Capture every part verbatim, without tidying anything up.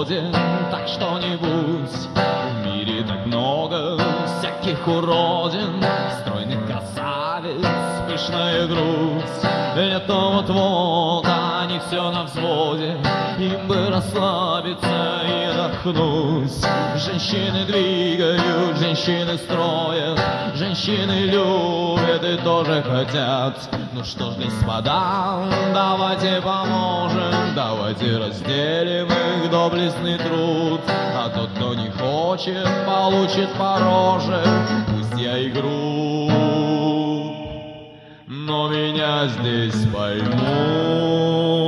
взводе, так что-нибудь. В мире так много всяких уродин, стройных красавиц, пышная грудь. Лето вот-вот, а они все на взводе, им бы расслабиться и отдохнуть. Женщины двигают, женщины строят, женщины любят и тоже хотят. Ну что ж, господа, давайте поможем, давайте разделим их доблестный труд. А тот, кто не хочет, получит по роже, пусть я и груб, но меня здесь поймут.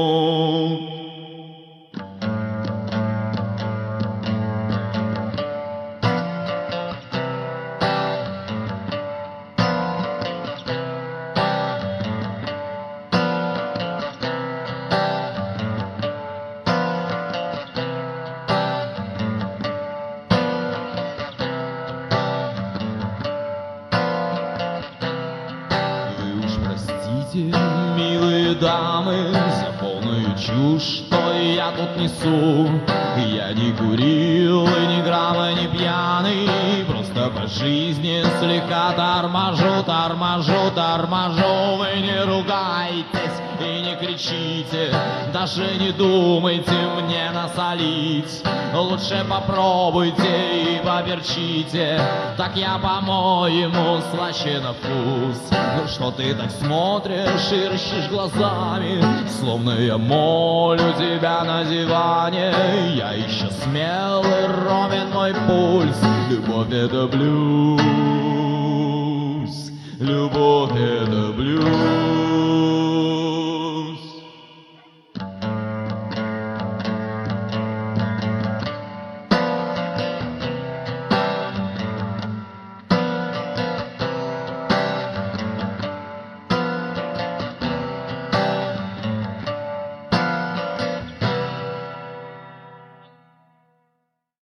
Милые дамы, за полную чушь, что я тут несу. Я не курил и ни грамма не пьяный, просто по жизни слегка торможу, торможу, торможу. Вы не ругайтесь и не кричите, даже не думайте мне насолить. Лучше попробуйте и поперчите, так я, по-моему, слаще на вкус. Ну что ты так смотришь и рыщешь глазами, словно я молю тебя на диване. Я еще смелый, ровен мой пульс, любовь это блюз.